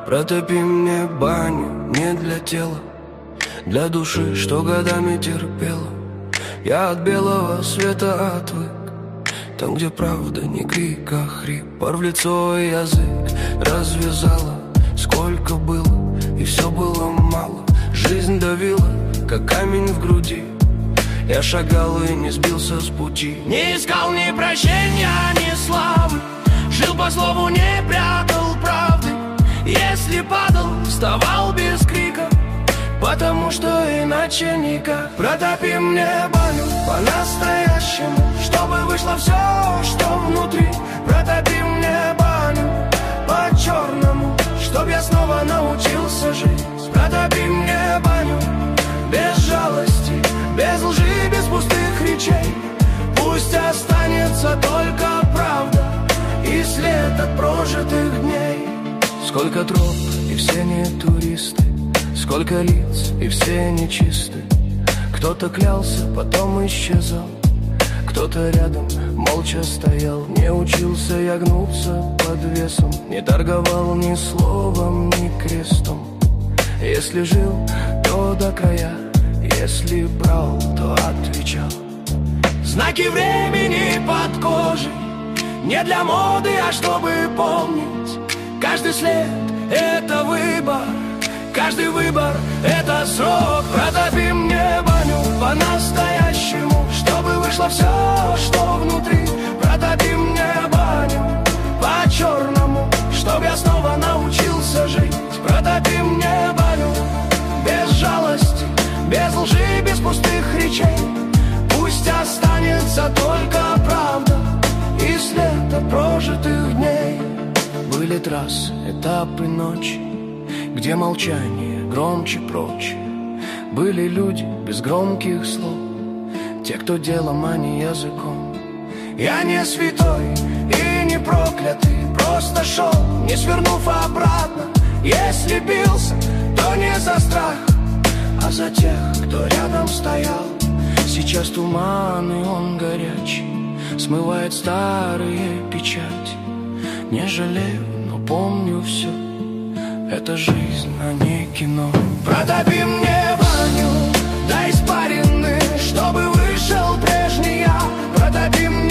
Протопи мне баню не для тела, для души, что годами терпела. Я от белого света отвык, там, где правда не крик, а хрип. Пар в лицо и язык развязала. Сколько было, и все было мало. Жизнь давила, как камень в груди. Я шагал и не сбился с пути. Не искал ни прощения, ни славы. Жил по слову, не прятал правды. Если падал, вставал без крика, потому что иначе никак. Протопи мне баню по-настоящему, чтобы вышло все, что внутри. Протопи мне баню по-черному, чтоб я снова научился жить. Протопи мне баню без жалости, без лжи, без пустых речей. Пусть останется только правда и след от прожитых дней. Сколько троп, и все не туристы. Сколько лиц, и все нечисты. Кто-то клялся, потом исчезал. Кто-то рядом молча стоял. Не учился я гнуться под весом, не торговал ни словом, ни крестом. Если жил, то до края, если брал, то отвечал. Знаки времени под кожей, не для моды, а чтобы помнить. Каждый след — это выбор, каждый выбор — это срок. Протопи мне баню по-настоящему, чтобы вышло все, что внутри. Протопи мне баню по-черному, чтоб я снова научился жить. Протопи мне баню без жалости, без лжи, без пустых речей. Пусть останется только правда и след от прожитых дней. Были трассы, этапы ночи, где молчание громче прочь. Были люди без громких слов, те, кто делом, а не языком. Я не святой и не проклятый, просто шел, не свернув обратно. Если бился, то не за страх, а за тех, кто рядом стоял. Сейчас туман, и он горячий, смывает старые печати. Не жалею, но помню все. Это жизнь, а не кино. Протопи мне баню до испарины, чтобы вышел прежний я. Протопи мне